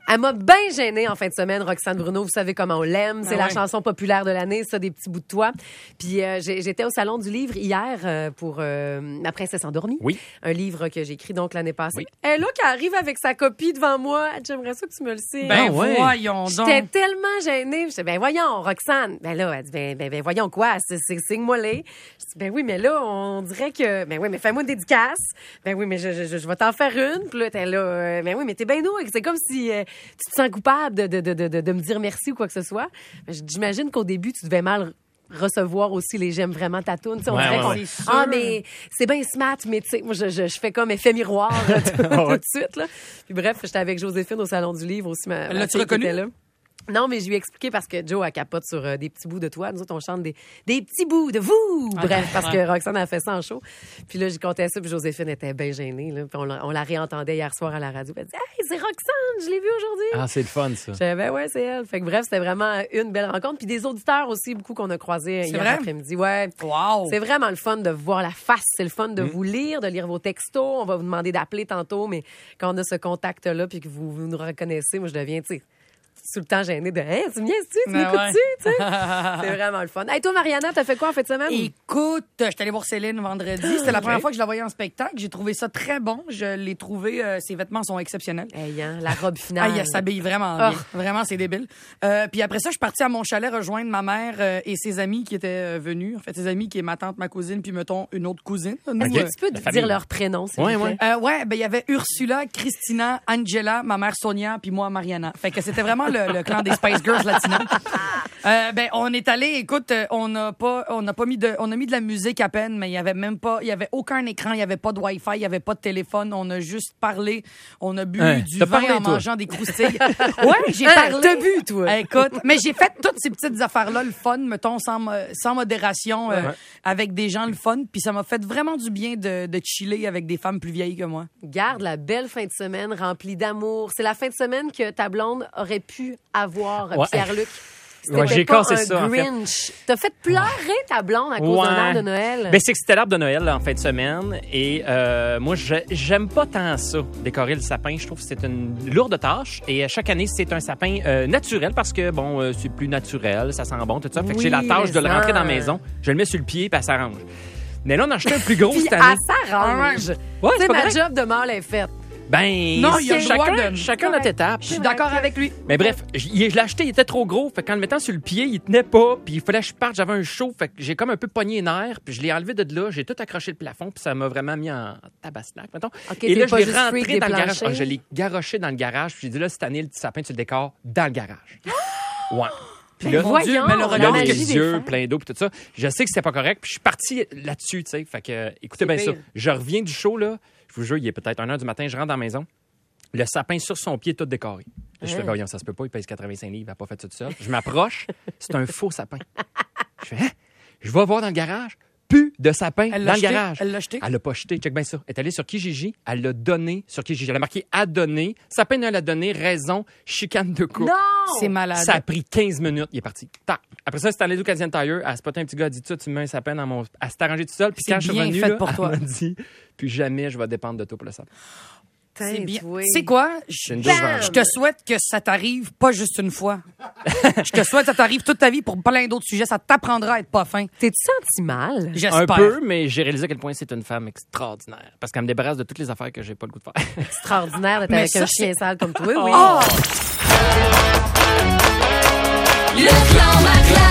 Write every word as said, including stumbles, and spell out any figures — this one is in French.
Elle m'a bien gênée en fin de semaine, Roxane Bruno. Vous savez comment on l'aime. C'est ah la ouais. chanson populaire de l'année, ça, des petits bouts de toi. Puis euh, j'ai, j'étais au Salon du Livre hier euh, pour euh, Ma princesse endormie. Oui. Un livre que j'ai écrit donc l'année passée. Oui. Et là, qui arrive avec sa copie devant moi. J'aimerais ça que tu me le sais. Ben Ah ouais. voyons donc. J'étais tellement gênée. J'étais, ben voyons, Roxane. Ben là, elle dit, ben, ben, ben voyons quoi, c'est, c'est, signe-moi les. Je dis, ben oui, mais là, on dirait que, ben oui, mais fais-moi une dédicace. Ben oui, mais je, je, je, je vais t'en faire une. Puis là, t'es là, euh, ben oui, mais t'es ben nous. C'est comme si euh, tu te sens coupable de, de, de, de, de me dire merci ou quoi que ce soit. Ben, j'imagine qu'au début, tu devais mal recevoir aussi les j'aime vraiment ta toune. On Ouais, dirait ouais, qu'on, ouais. C'est sûr. ah, mais c'est bien smart, mais tu sais, moi, je, je, je fais comme effet miroir là, tout, tout de suite. Là. Puis bref, j'étais avec Joséphine au Salon du Livre aussi. Ma, ma L'as-tu fille qui reconnue? était là. Non, mais je lui ai expliqué parce que Joe, elle capote sur euh, des petits bouts de toi. Nous autres, on chante des, des petits bouts de vous. Bref, parce que Roxane a fait ça en show. Puis là, j'ai compté ça, puis Joséphine était bien gênée. Là. Puis on, la, on la réentendait hier soir à la radio. Elle dit « Hey, c'est Roxane, je l'ai vue aujourd'hui. » Ah, c'est le fun, ça. Je disais, ben ouais, c'est elle. Fait que bref, c'était vraiment une belle rencontre. Puis des auditeurs aussi, beaucoup qu'on a croisés hier vrai? après-midi. Ouais. Wow. C'est vraiment le fun de voir la face. C'est le fun de vous lire, de lire vos textos. On va vous demander d'appeler tantôt, mais quand on a ce contact-là puis que vous, vous nous reconnaissez, moi, je deviens, tu sais, tout le temps gênée de hey, tu me viens-tu, tu Ben m'écoutes-tu, ouais. tu sais. C'est vraiment le fun. Hey, toi, Mariana, t'as fait quoi en fin de semaine? Écoute, j'étais allée voir Céline vendredi. C'était la première fois que je la voyais en spectacle. J'ai trouvé ça très bon. Je l'ai trouvé, euh, ses vêtements sont exceptionnels. Hey, hein, la robe Ah, finale. elle s'habille vraiment Oh. bien. Vraiment, c'est débile. Euh, puis après ça, je suis partie à mon chalet rejoindre ma mère euh, et ses amis qui étaient euh, venus. En fait, ses amis qui est ma tante, ma cousine, puis mettons une autre cousine. Nous, Est-ce euh, que tu peux La te famille. dire leur prénom, s'il Ouais, vous plaît? ouais. Euh, ouais, ben il y avait Ursula, Christina, Angela, ma mère Sonia, puis moi Mariana. Fait que c'était vraiment le, le clan des Spice Girls latinos. Euh, ben on est allé, écoute, euh, on n'a pas, on n'a pas mis de, on a mis de la musique à peine, mais il y avait même pas, il y avait aucun écran, il y avait pas de Wi-Fi, il y avait pas de téléphone. On a juste parlé, on a bu Hein, du t'as vin parlé, en toi? mangeant des croustilles. Ouais, j'ai Hein, parlé. t'as bu, toi? Euh, Écoute, mais j'ai fait toutes ces petites affaires-là, le fun, mettons, sans, mo- sans modération, euh, Ouais. avec des gens, le fun. Puis ça m'a fait vraiment du bien de, de chiller avec des femmes plus vieilles que moi. Garde la belle fin de semaine remplie d'amour. C'est la fin de semaine que ta blonde aurait pu avoir, Ouais. Pierre-Luc. Ouais, C'était j'ai pas cassé un ça, en fait. Grinch. T'as fait pleurer ta blonde à cause Ouais. d'un arbre de Noël. Ben, c'est que c'était l'arbre de Noël là, en fin de semaine. Et euh, moi, je- j'aime pas tant ça, décorer le sapin. Je trouve que c'est une lourde tâche. Et à chaque année, c'est un sapin euh, naturel parce que, bon, euh, c'est plus naturel, ça sent bon, tout ça. Fait que Oui, j'ai la tâche de le mais rentrer ça. dans la maison. Je le mets sur le pied, puis ça s'arrange. Mais là, on a acheté un plus gros Puis cette elle année. s'arrange. Ouais, Tu sais, c'est pas ma correct. job de mâle est faite. Ben, Non, il y a le droit chacun, de- chacun notre étape. Je suis d'accord avec lui. Mais bref, j- il- je l'ai acheté, il était trop gros. Fait qu'en le mettant sur le pied, il tenait pas. Puis il fallait que je parte, j'avais un chaud. Fait que j'ai comme un peu pogné les nerfs. Puis je l'ai enlevé de là, j'ai tout accroché le plafond. Puis ça m'a vraiment mis en tabasnac, mettons. OK, Et t'es là, pas je l'ai juste freak rentré des dans le garage. planchers? Ah, je l'ai garoché dans le garage. Puis j'ai dit là, cette année, le petit sapin, tu le décores dans le garage. Ouais. Puis là, voyons, Dieu, mais le la regard là, magie les des yeux femmes. pleins d'eau puis tout ça. Je sais que c'était pas correct, puis je suis parti là-dessus, tu sais. Fait que, euh, écoutez bien ça. pire. Je reviens du show, là. Je vous jure, il est peut-être une heure du matin, je rentre dans la maison. Le sapin sur son pied, tout décoré. Je fais, Hein? voyons, ça se peut pas, il pèse quatre-vingt-cinq livres, il n'a pas fait ça tout seul. Je m'approche, c'est un faux sapin. Je fais, hein? Je vais voir dans le garage, plus de sapin Elle dans l'a le jeté? garage. Elle l'a jeté? Elle l'a pas jeté, check bien ça. Elle est allée sur Kijiji, elle l'a donné sur Kijiji. Elle a marqué à donner. Sapin ne l'a donné, raison, chicane de couple. Non! C'est malade. Ça a pris quinze minutes, il est parti. Tac. Après ça, c'était allé au Canadian Tire. Elle a spoté un petit gars, elle a dit ça, tu me mets un sapin dans mon. Elle s'est arrangée tout seul. Puis C'est quand je suis bien revenu, fait là, pour elle toi. m'a dit, puis jamais je vais dépendre de toi pour le sapin. C'est bien. Oui. C'est quoi? Je, une je- douzaine. je te souhaite que ça t'arrive pas juste une fois. Je te souhaite que ça t'arrive toute ta vie pour plein d'autres sujets. Ça t'apprendra à être pas fin. T'es-tu senti mal? J'espère. Un peu, mais j'ai réalisé à quel point c'est une femme extraordinaire. Parce qu'elle me débarrasse de toutes les affaires que j'ai pas le goût de faire. Extraordinaire d'être Mais avec ça, un chien sale comme toi, oui. Oh! Le clan Maclin.